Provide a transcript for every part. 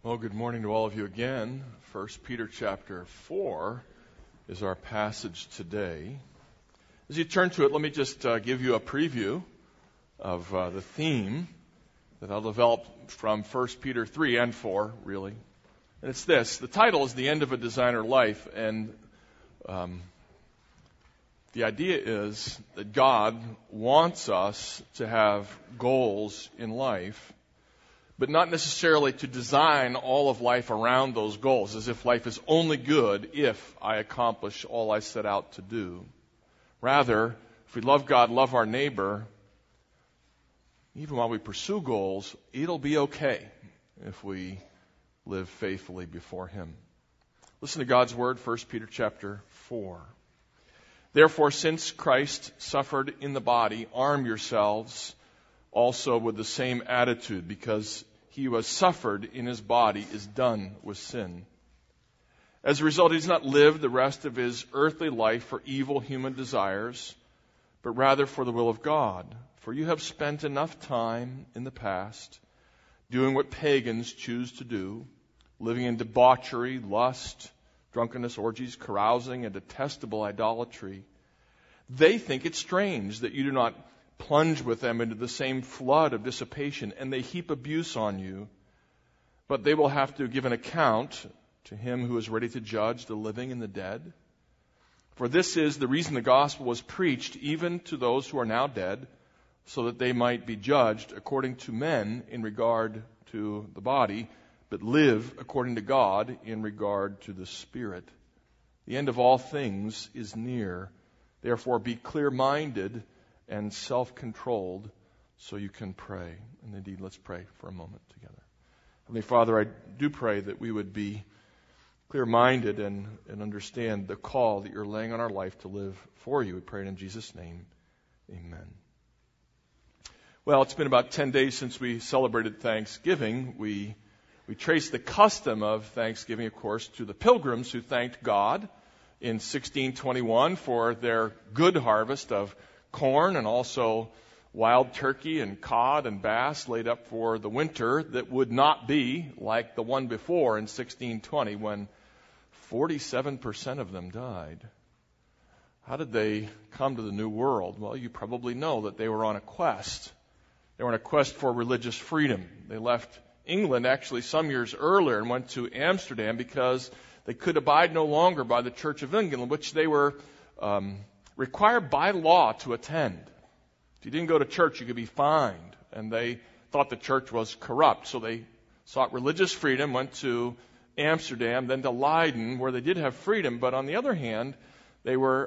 Well, good morning to all of you again. 1 Peter chapter 4 is our passage today. As you turn to it, let me just give you a preview of the theme that I'll develop from 1 Peter 3 and 4, really. And it's this. The title is The End of a Designer Life, and the idea is that God wants us to have goals in life, but not necessarily to design all of life around those goals, as if life is only good if I accomplish all I set out to do. Rather, if we love God, love our neighbor, even while we pursue goals, it'll be okay if we live faithfully before Him. Listen to God's word, 1 Peter chapter 4. Therefore, since Christ suffered in the body, arm yourselves also with the same attitude, because he who has suffered in his body is done with sin. As a result, he does not live the rest of his earthly life for evil human desires, but rather for the will of God. For you have spent enough time in the past doing what pagans choose to do, living in debauchery, lust, drunkenness, orgies, carousing, and detestable idolatry. They think it strange that you do not plunge with them into the same flood of dissipation, and they heap abuse on you. But they will have to give an account to him who is ready to judge the living and the dead. For this is the reason the gospel was preached even to those who are now dead, so that they might be judged according to men in regard to the body, but live according to God in regard to the Spirit. The end of all things is near. Therefore be clear-minded and self-controlled so you can pray. And indeed, let's pray for a moment together. Heavenly Father, I do pray that we would be clear-minded and understand the call that you're laying on our life to live for you. We pray it in Jesus' name. Amen. Well, it's been about 10 days since we celebrated Thanksgiving. We trace the custom of Thanksgiving, of course, to the pilgrims who thanked God in 1621 for their good harvest of corn and also wild turkey and cod and bass laid up for the winter that would not be like the one before in 1620 when 47% of them died. How did they come to the New World? Well, you probably know that they were on a quest. They were on a quest for religious freedom. They left England actually some years earlier and went to Amsterdam because they could abide no longer by the Church of England, which they were required by law to attend. If you didn't go to church, you could be fined. And they thought the church was corrupt. So they sought religious freedom, went to Amsterdam, then to Leiden, where they did have freedom. But on the other hand, they were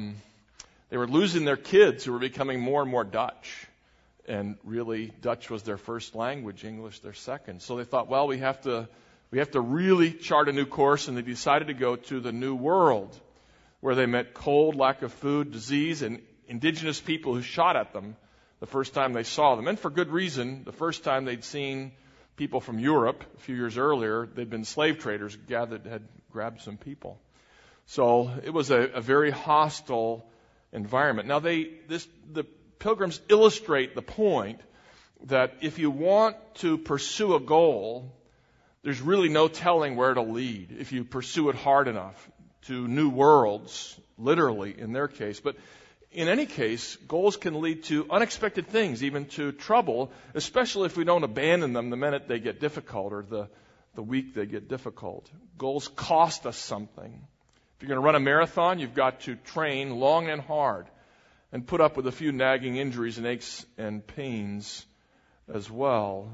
losing their kids who were becoming more and more Dutch. And really, Dutch was their first language, English their second. So they thought, well, we have to really chart a new course, and they decided to go to the New World, where they met cold, lack of food, disease, and indigenous people who shot at them the first time they saw them. And for good reason. The first time they'd seen people from Europe a few years earlier, they'd been slave traders had grabbed some people. So it was a very hostile environment. Now the pilgrims illustrate the point that if you want to pursue a goal, there's really no telling where it'll lead if you pursue it hard enough. To new worlds, literally in their case. But in any case, goals can lead to unexpected things, even to trouble, especially if we don't abandon them the minute they get difficult or the week they get difficult. Goals cost us something. If you're going to run a marathon, you've got to train long and hard and put up with a few nagging injuries and aches and pains as well.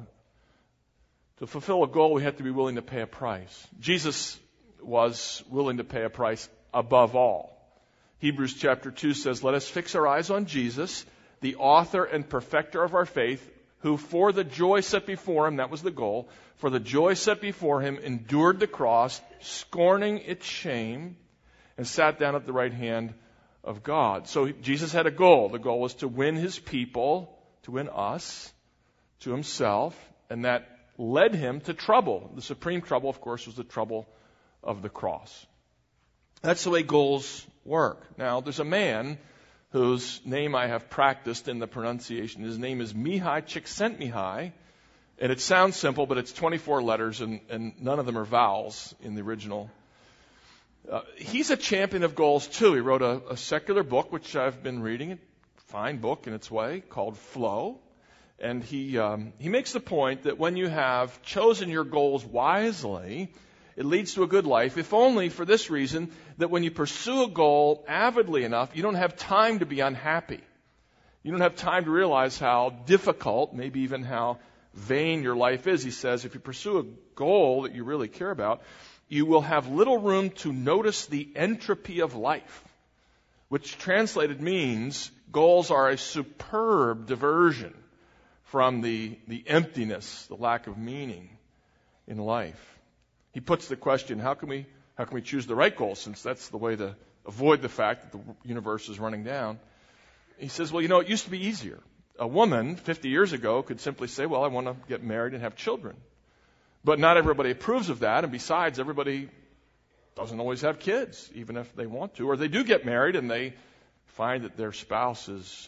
To fulfill a goal, we have to be willing to pay a price. Jesus was willing to pay a price above all. Hebrews chapter 2 says, let us fix our eyes on Jesus, the author and perfecter of our faith, who for the joy set before him, that was the goal, for the joy set before him, endured the cross, scorning its shame, and sat down at the right hand of God. So Jesus had a goal. The goal was to win his people, to win us, to himself, and that led him to trouble. The supreme trouble, of course, was the trouble of the cross. That's the way goals work. Now, there's a man whose name I have practiced in the pronunciation. His name is Mihai Csikszentmihalyi, And it sounds simple, but it's 24 letters, and none of them are vowels in the original. He's a champion of goals, too. He wrote a secular book, which I've been reading, a fine book in its way, called Flow. And he makes the point that when you have chosen your goals wisely, it leads to a good life, if only for this reason, that when you pursue a goal avidly enough, you don't have time to be unhappy. You don't have time to realize how difficult, maybe even how vain your life is. He says if you pursue a goal that you really care about, you will have little room to notice the entropy of life, which translated means goals are a superb diversion from the emptiness, the lack of meaning in life. He puts the question, how can we choose the right goal, since that's the way to avoid the fact that the universe is running down? He says, well, it used to be easier. A woman 50 years ago could simply say, well, I want to get married and have children. But not everybody approves of that, and besides, everybody doesn't always have kids, even if they want to. Or they do get married and they find that their spouse is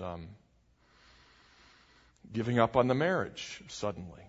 giving up on the marriage suddenly.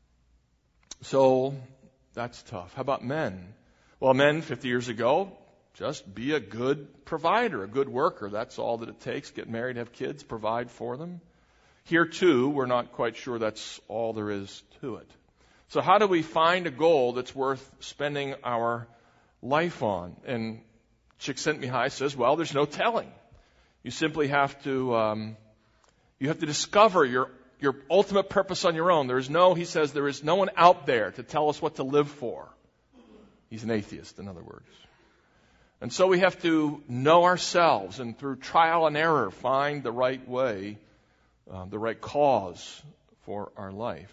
So that's tough. How about men? Well, men 50 years ago, just be a good provider, a good worker. That's all that it takes. Get married, have kids, provide for them. Here, too, we're not quite sure that's all there is to it. So how do we find a goal that's worth spending our life on? And Csikszentmihalyi says, well, there's no telling. You simply have to discover your ultimate purpose on your own. He says, there is no one out there to tell us what to live for. He's an atheist, in other words. And so we have to know ourselves and through trial and error find the right way, the right cause for our life.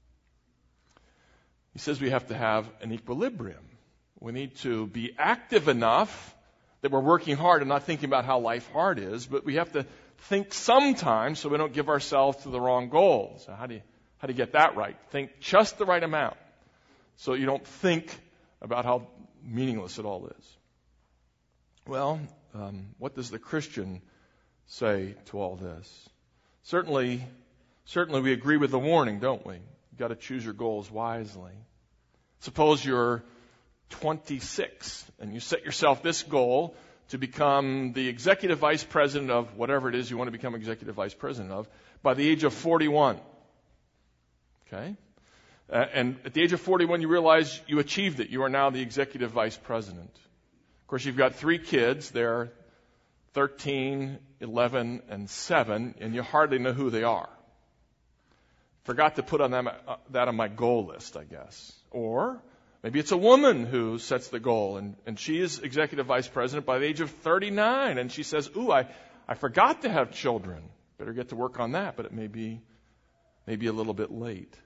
He says we have to have an equilibrium. We need to be active enough that we're working hard and not thinking about how life hard is, but we have to think sometimes so we don't give ourselves to the wrong goals. So how do you get that right? Think just the right amount so you don't think about how meaningless it all is. Well, what does the Christian say to all this? Certainly we agree with the warning, don't we? You've got to choose your goals wisely. Suppose you're 26 and you set yourself this goal to become the executive vice president of whatever it is you want to become executive vice president of by the age of 41. Okay? And at the age of 41, you realize you achieved it. You are now the executive vice president. Of course, you've got 3 kids. They're 13, 11, and 7, and you hardly know who they are. Forgot to put that on my goal list, I guess. Or maybe it's a woman who sets the goal, and she is executive vice president by the age of 39, and she says, ooh, I forgot to have children. Better get to work on that, but it may be a little bit late.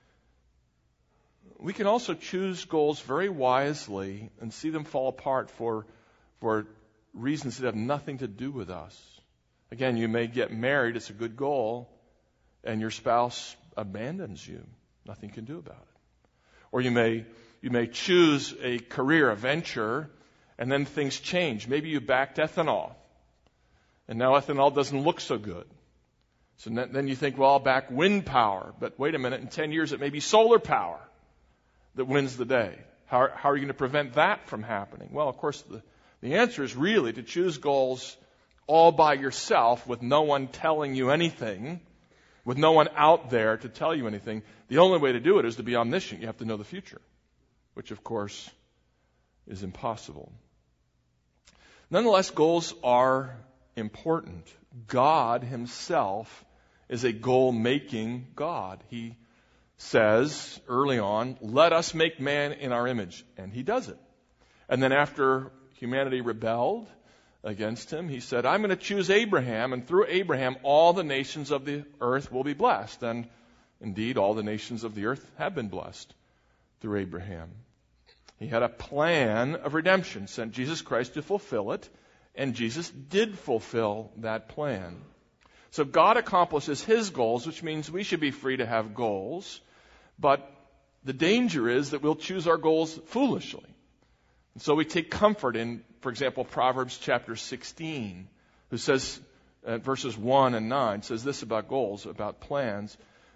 We can also choose goals very wisely and see them fall apart for reasons that have nothing to do with us. Again, you may get married, it's a good goal, and your spouse abandons you. Nothing you can do about it. Or you may choose a career, a venture, and then things change. Maybe you backed ethanol, and now ethanol doesn't look so good. So then you think, well, I'll back wind power. But wait a minute, in 10 years it may be solar power that wins the day. How are you going to prevent that from happening? Well, of course, the answer is really to choose goals all by yourself with no one telling you anything, with no one out there to tell you anything. The only way to do it is to be omniscient. You have to know the future, which, of course, is impossible. Nonetheless, goals are important. God himself is a goal-making God. He says early on, let us make man in our image. And he does it. And then after humanity rebelled against him, he said, I'm going to choose Abraham, and through Abraham all the nations of the earth will be blessed. And indeed, all the nations of the earth have been blessed through Abraham. He had a plan of redemption, sent Jesus Christ to fulfill it, and Jesus did fulfill that plan. So God accomplishes his goals, which means we should be free to have goals, but the danger is that we'll choose our goals foolishly. And so we take comfort in, for example, Proverbs chapter 16, who says, verses 1 and 9, says this about goals, about plans.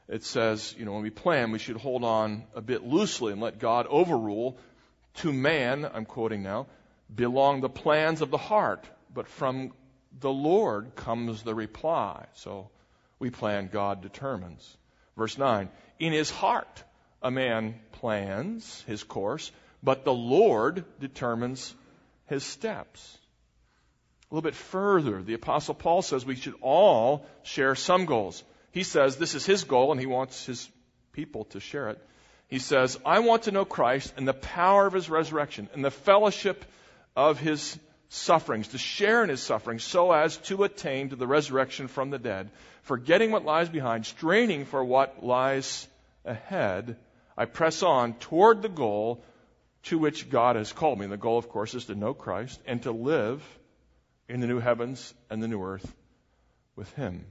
it says, when we plan, we should hold on a bit loosely and let God overrule. To man, I'm quoting now, belong the plans of the heart, but from the Lord comes the reply. So we plan, God determines. Verse 9, in his heart a man plans his course, but the Lord determines his steps. A little bit further, the Apostle Paul says we should all share some goals. He says this is his goal, and he wants his people to share it. He says, I want to know Christ and the power of his resurrection and the fellowship of his sufferings, to share in his sufferings so as to attain to the resurrection from the dead, forgetting what lies behind, straining for what lies ahead. I press on toward the goal to which God has called me. And the goal, of course, is to know Christ and to live in the new heavens and the new earth with him.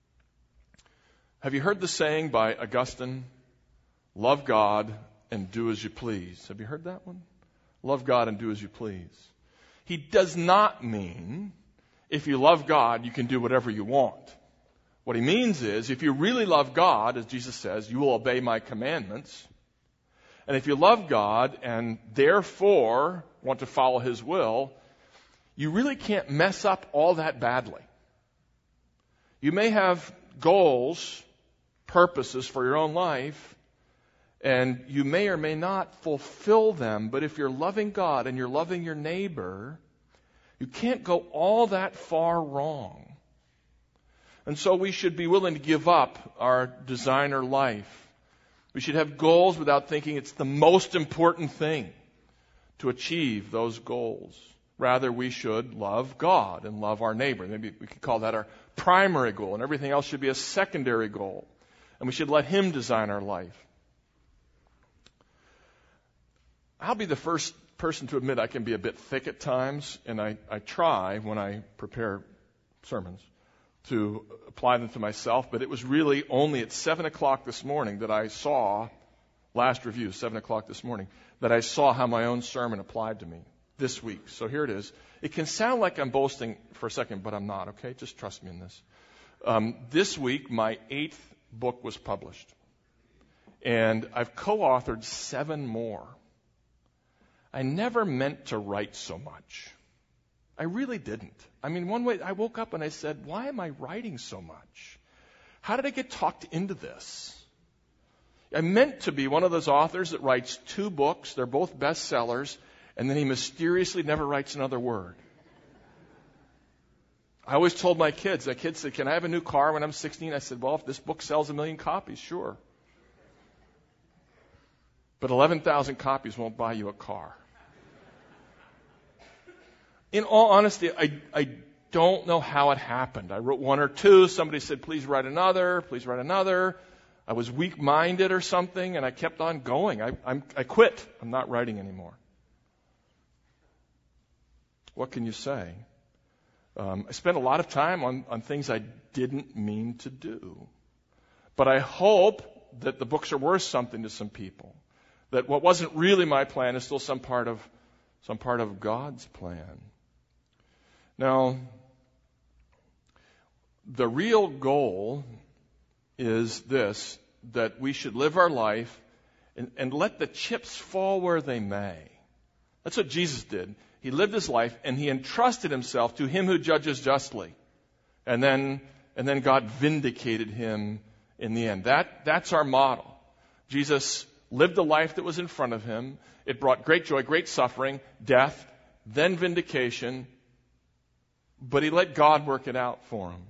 Have you heard the saying by Augustine, love God and do as you please? Have you heard that one? Love God and do as you please. He does not mean if you love God, you can do whatever you want. What he means is if you really love God, as Jesus says, you will obey my commandments. And if you love God and therefore want to follow his will, you really can't mess up all that badly. You may have goals, purposes for your own life, and you may or may not fulfill them, but if you're loving God and you're loving your neighbor, you can't go all that far wrong. And so we should be willing to give up our designer life. We should have goals without thinking it's the most important thing to achieve those goals. Rather, we should love God and love our neighbor. Maybe we could call that our primary goal, and everything else should be a secondary goal. And we should let him design our life. I'll be the first person to admit I can be a bit thick at times, and I try when I prepare sermons to apply them to myself, but it was really only at 7 o'clock this morning that I saw, last review, 7 o'clock this morning, that I saw how my own sermon applied to me this week. So here it is. It can sound like I'm boasting for a second, but I'm not, okay? Just trust me in this. This week, my 8th book was published, and I've co-authored 7 more. I never meant to write so much. I really didn't. I mean, one way I woke up and I said, why am I writing so much? How did I get talked into this? I meant to be one of those authors that writes 2 books. They're both bestsellers. And then he mysteriously never writes another word. I always told my kids, said, can I have a new car when I'm 16? I said, well, if this book sells 1 million copies, sure. But 11,000 copies won't buy you a car. In all honesty, I don't know how it happened. I wrote 1 or 2. Somebody said, please write another. I was weak-minded or something, and I kept on going. I quit. I'm not writing anymore. What can you say? I spent a lot of time on things I didn't mean to do. But I hope that the books are worth something to some people. That what wasn't really my plan is still some part of God's plan. Now, the real goal is this, that we should live our life and let the chips fall where they may. That's what Jesus did. He lived his life and he entrusted himself to him who judges justly. And then God vindicated him in the end. That's our model. Jesus lived the life that was in front of him. It brought great joy, great suffering, death, then vindication. But he let God work it out for him.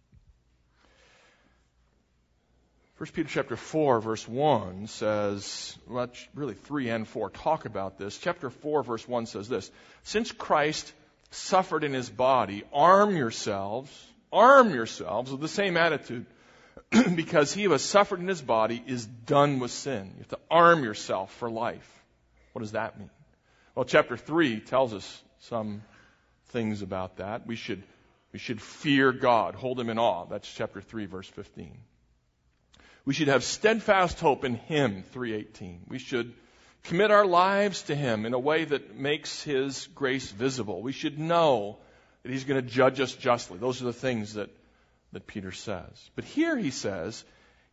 1 Peter chapter 4, verse 1 says, well, really 3 and 4 talk about this. Chapter 4, verse 1 says this, since Christ suffered in his body, arm yourselves with the same attitude, because he who has suffered in his body is done with sin. You have to arm yourself for life. What does that mean? Well, chapter 3 tells us some things about that. We should fear God, hold him in awe. That's chapter 3, verse 15. We should have steadfast hope in him, 3:18. We should commit our lives to him in a way that makes his grace visible. We should know that he's going to judge us justly. Those are the things that Peter says. But here he says,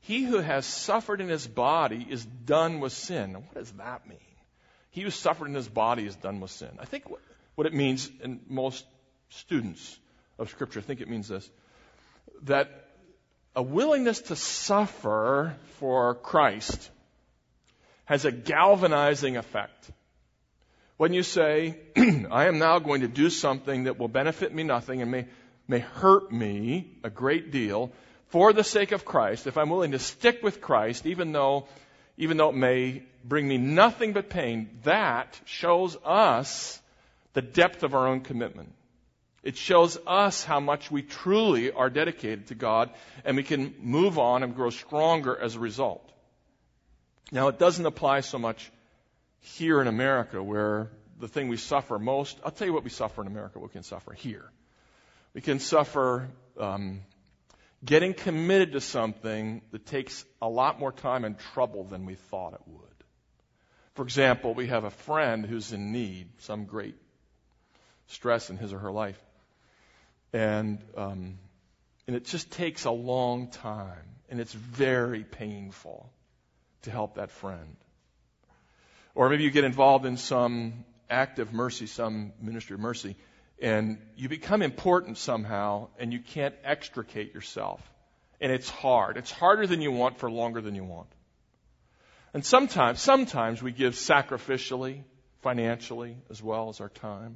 he who has suffered in his body is done with sin. Now, what does that mean? He who suffered in his body is done with sin. I think what it means, and most students of Scripture think it means this, that a willingness to suffer for Christ has a galvanizing effect. When you say, I am now going to do something that will benefit me nothing and may hurt me a great deal for the sake of Christ, if I'm willing to stick with Christ, even though it may bring me nothing but pain, that shows us the depth of our own commitment. It shows us how much we truly are dedicated to God, and we can move on and grow stronger as a result. Now, it doesn't apply so much here in America, where the thing we suffer most, I'll tell you what we suffer in America, what we can suffer here. We can suffer getting committed to something that takes a lot more time and trouble than we thought it would. For example, we have a friend who's in need, some great stress in his or her life. And it just takes a long time, and it's very painful to help that friend. Or maybe you get involved in some act of mercy, some ministry of mercy, and you become important somehow, and you can't extricate yourself. And it's hard. It's harder than you want for longer than you want. And sometimes we give sacrificially, financially, as well as our time.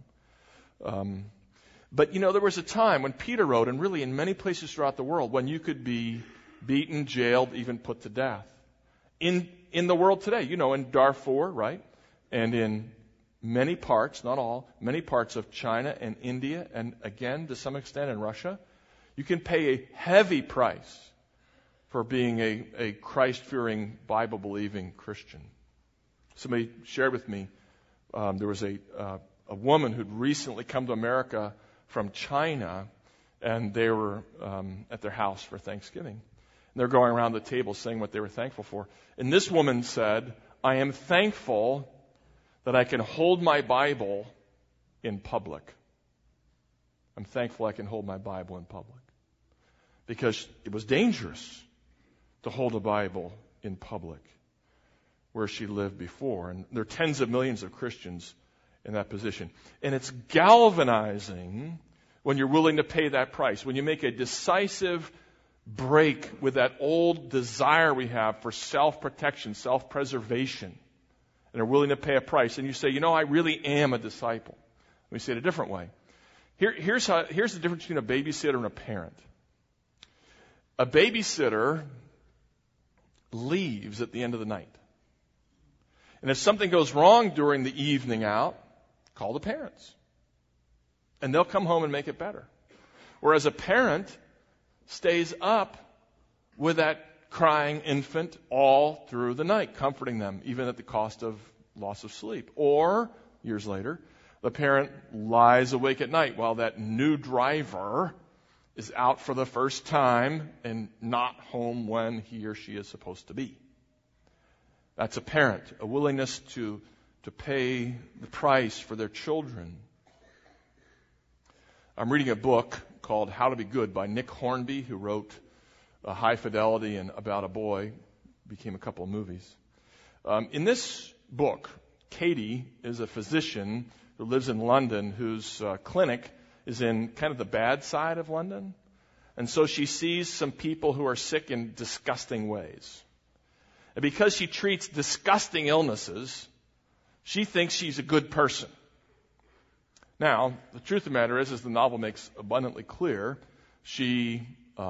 But there was a time when Peter wrote, and really in many places throughout the world, when you could be beaten, jailed, even put to death. In the world today, in Darfur, right? And in many parts, not all, many parts of China and India, and again, to some extent in Russia, you can pay a heavy price for being a Christ-fearing, Bible-believing Christian. Somebody shared with me, there was a woman who'd recently come to America from China, and they were at their house for Thanksgiving. And they're going around the table saying what they were thankful for. And this woman said, I am thankful that I can hold my Bible in public. I'm thankful I can hold my Bible in public. Because it was dangerous to hold a Bible in public where she lived before. And there are tens of millions of Christians in that position. And it's galvanizing when you're willing to pay that price, when you make a decisive break with that old desire we have for self-protection, self-preservation, and are willing to pay a price. And you say, I really am a disciple. Let me say it a different way. Here's the difference between a babysitter and a parent. A babysitter leaves at the end of the night. And if something goes wrong during the evening out, call the parents. And they'll come home and make it better. Whereas a parent stays up with that crying infant all through the night, comforting them, even at the cost of loss of sleep. Or, years later, the parent lies awake at night while that new driver is out for the first time and not home when he or she is supposed to be. That's a parent, a willingness to pay the price for their children. I'm reading a book called How to Be Good by Nick Hornby, who wrote High Fidelity and About a Boy, became a couple of movies. In this book, Katie is a physician who lives in London, whose clinic is in kind of the bad side of London. And so she sees some people who are sick in disgusting ways. And because she treats disgusting illnesses, she thinks she's a good person. Now, the truth of the matter is, as the novel makes abundantly clear, she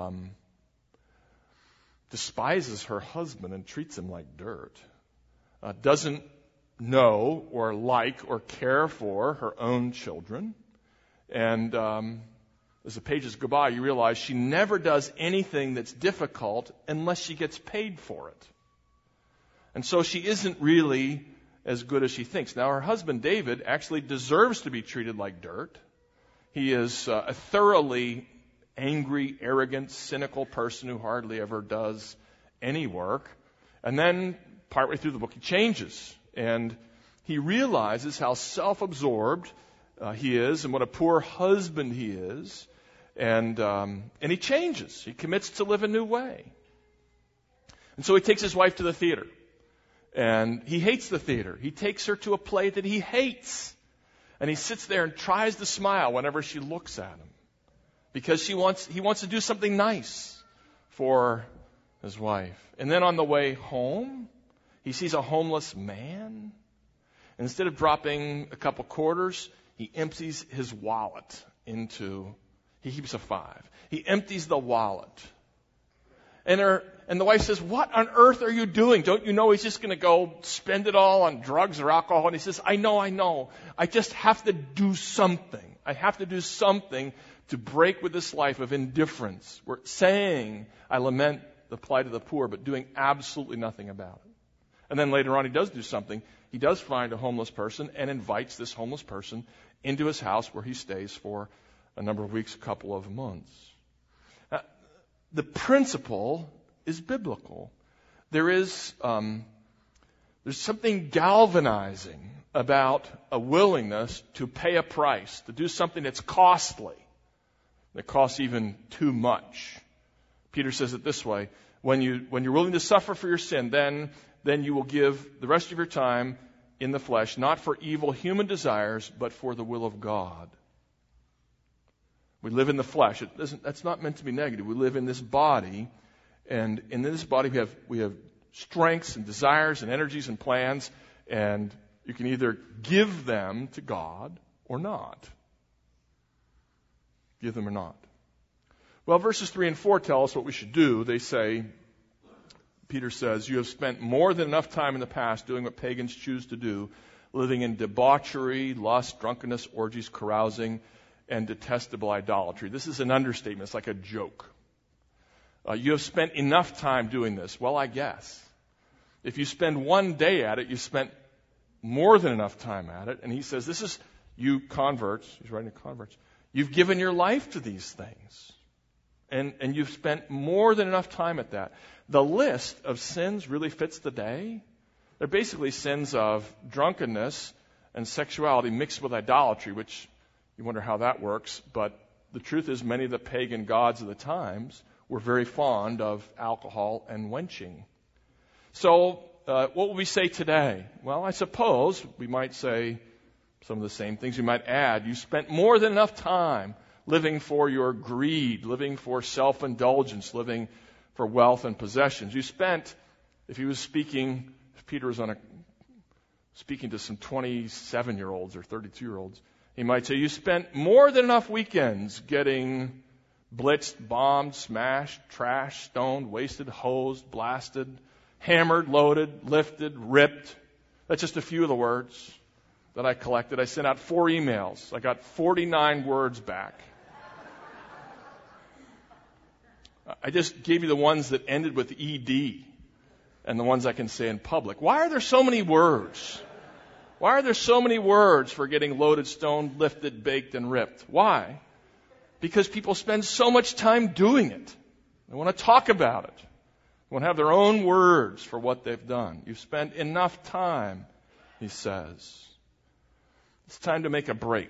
despises her husband and treats him like dirt. Doesn't know or like or care for her own children. And as the pages go by, you realize she never does anything that's difficult unless she gets paid for it. And so she isn't really as good as she thinks. Now, her husband, David, actually deserves to be treated like dirt. He is a thoroughly angry, arrogant, cynical person who hardly ever does any work. And then, partway through the book, he changes. And he realizes how self-absorbed he is and what a poor husband he is. And he changes. He commits to live a new way. And so he takes his wife to the theater. And he hates the theater. He takes her to a play that he hates. And he sits there and tries to smile whenever she looks at him. Because he wants to do something nice for his wife. And then on the way home, he sees a homeless man. And instead of dropping a couple quarters, he empties his wallet he keeps a 5. He empties the wallet. And the wife says, "What on earth are you doing? Don't you know he's just going to go spend it all on drugs or alcohol?" And he says, I know. I just have to do something. I have to do something to break with this life of indifference. We're saying, I lament the plight of the poor, but doing absolutely nothing about it. And then later on, he does do something. He does find a homeless person and invites this homeless person into his house where he stays for a number of weeks, a couple of months. Now, the principle is biblical. There's something galvanizing about a willingness to pay a price, to do something that's costly, that costs even too much. Peter says it this way: when you're willing to suffer for your sin, then you will give the rest of your time in the flesh, not for evil human desires, but for the will of God. We live in the flesh. That's not meant to be negative. We live in this body, and in this body we have strengths and desires and energies and plans, and you can either give them to God or not. Give them or not. Well, verses 3 and 4 tell us what we should do. They say, Peter says, "You have spent more than enough time in the past doing what pagans choose to do, living in debauchery, lust, drunkenness, orgies, carousing, and detestable idolatry." This is an understatement. It's like a joke. You have spent enough time doing this. Well, I guess. If you spend one day at it, you spent more than enough time at it. And he says, this is you converts. He's writing to converts. You've given your life to these things. And you've spent more than enough time at that. The list of sins really fits the day. They're basically sins of drunkenness and sexuality mixed with idolatry, which you wonder how that works. But the truth is, many of the pagan gods of the times were very fond of alcohol and wenching. So what will we say today? Well, I suppose we might say some of the same things. We might add, you spent more than enough time living for your greed, living for self-indulgence, living for wealth and possessions. You spent, if Peter was speaking to some 27-year-olds or 32-year-olds, he might say, you spent more than enough weekends getting blitzed, bombed, smashed, trashed, stoned, wasted, hosed, blasted, hammered, loaded, lifted, ripped. That's just a few of the words that I collected. I sent out 4 emails. I got 49 words back. I just gave you the ones that ended with ED and the ones I can say in public. Why are there so many words? Why are there so many words for getting loaded, stoned, lifted, baked, and ripped? Why? Because people spend so much time doing it. They want to talk about it. They want to have their own words for what they've done. You've spent enough time, he says. It's time to make a break.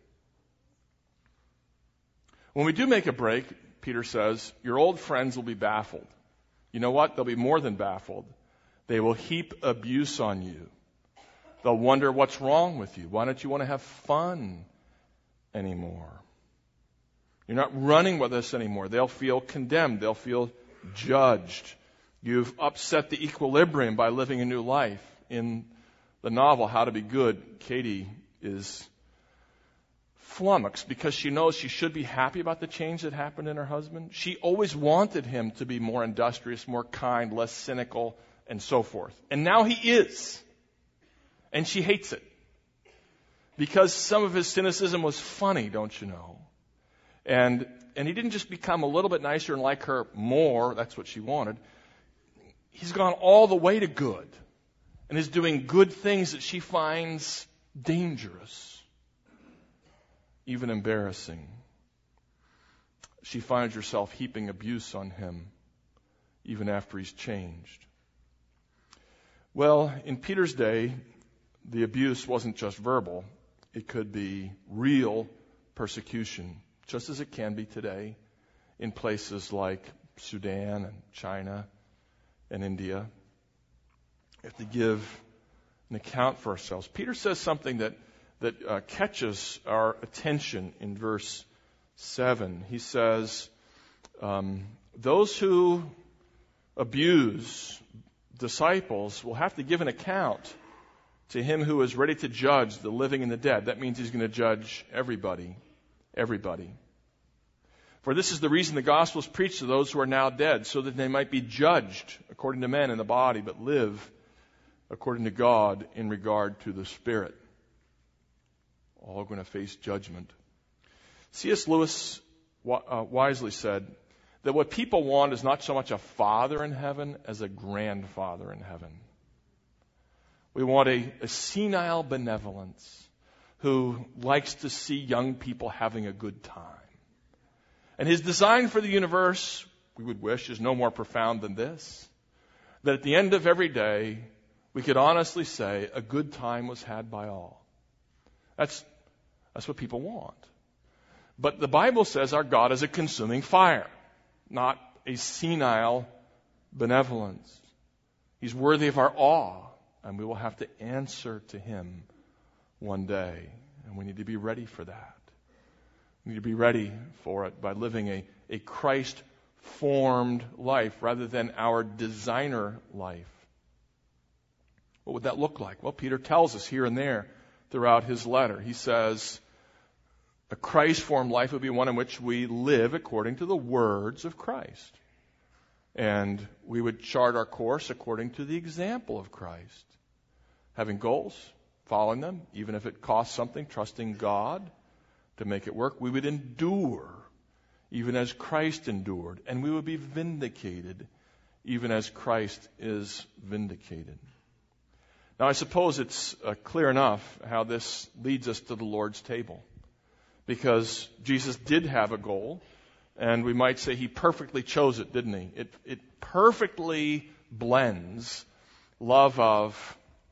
When we do make a break, Peter says, your old friends will be baffled. You know what? They'll be more than baffled. They will heap abuse on you. They'll wonder what's wrong with you. Why don't you want to have fun anymore? You're not running with us anymore. They'll feel condemned. They'll feel judged. You've upset the equilibrium by living a new life. In the novel, How to Be Good, Katie is flummoxed because she knows she should be happy about the change that happened in her husband. She always wanted him to be more industrious, more kind, less cynical, and so forth. And now he is. And she hates it. Because some of his cynicism was funny, don't you know? And he didn't just become a little bit nicer and like her more, that's what she wanted. He's gone all the way to good and is doing good things that she finds dangerous, even embarrassing. She finds herself heaping abuse on him even after he's changed. Well, in Peter's day, the abuse wasn't just verbal. It could be real persecution, just as it can be today in places like Sudan and China and India. We have to give an account for ourselves. Peter says something that catches our attention in verse 7. He says, those who abuse disciples will have to give an account to him who is ready to judge the living and the dead. That means he's going to judge everybody. Everybody. For this is the reason the gospel is preached to those who are now dead, so that they might be judged according to men in the body, but live according to God in regard to the Spirit. All are going to face judgment. C.S. Lewis wisely said that what people want is not so much a father in heaven as a grandfather in heaven. We want a senile benevolence who likes to see young people having a good time. And his design for the universe, we would wish, is no more profound than this. That at the end of every day, we could honestly say a good time was had by all. That's what people want. But the Bible says our God is a consuming fire, not a senile benevolence. He's worthy of our awe, and we will have to answer to him one day. And we need to be ready for that. We need to be ready for it by living a Christ-formed life rather than our designer life. What would that look like? Well, Peter tells us here and there throughout his letter. He says, a Christ-formed life would be one in which we live according to the words of Christ. And we would chart our course according to the example of Christ. Having goals, following them, even if it costs something, trusting God to make it work. We would endure, even as Christ endured. And we would be vindicated, even as Christ is vindicated. Now, I suppose it's clear enough how this leads us to the Lord's table. Because Jesus did have a goal, and we might say he perfectly chose it, didn't he? It perfectly blends love of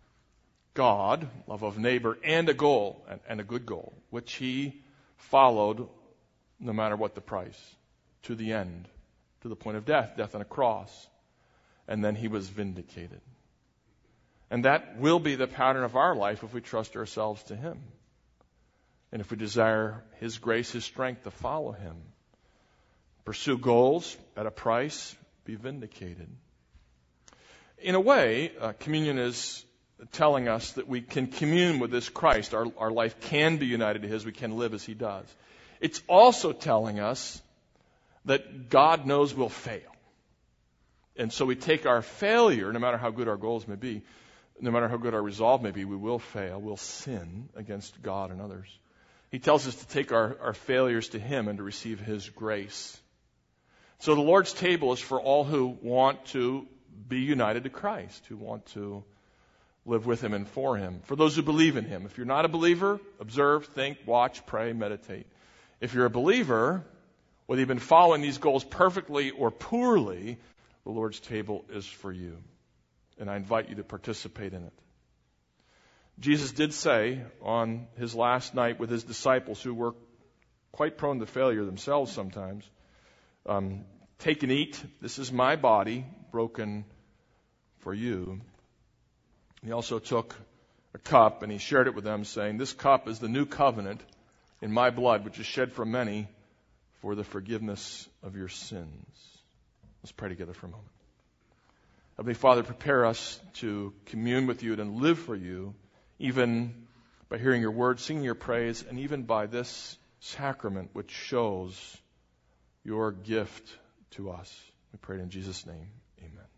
God, love of neighbor, and a goal, and a good goal, which he followed no matter what the price, to the end, to the point of death on a cross. And then he was vindicated. And that will be the pattern of our life if we trust ourselves to him. And if we desire his grace, his strength to follow him. Pursue goals at a price, be vindicated. In a way, communion is telling us that we can commune with this Christ. Our life can be united to his. We can live as he does. It's also telling us that God knows we'll fail. And so we take our failure, no matter how good our goals may be, no matter how good our resolve may be, we will fail. We'll sin against God and others. He tells us to take our failures to him and to receive his grace. So the Lord's table is for all who want to be united to Christ, who want to live with him and for him. For those who believe in him. If you're not a believer, observe, think, watch, pray, meditate. If you're a believer, whether you've been following these goals perfectly or poorly, the Lord's table is for you. And I invite you to participate in it. Jesus did say on his last night with his disciples, who were quite prone to failure themselves sometimes, take and eat. This is my body broken for you. He also took a cup and he shared it with them, saying, this cup is the new covenant in my blood, which is shed for many for the forgiveness of your sins. Let's pray together for a moment. Heavenly Father, prepare us to commune with you and live for you, even by hearing your word, singing your praise, and even by this sacrament which shows your gift to us. We pray it in Jesus' name. Amen.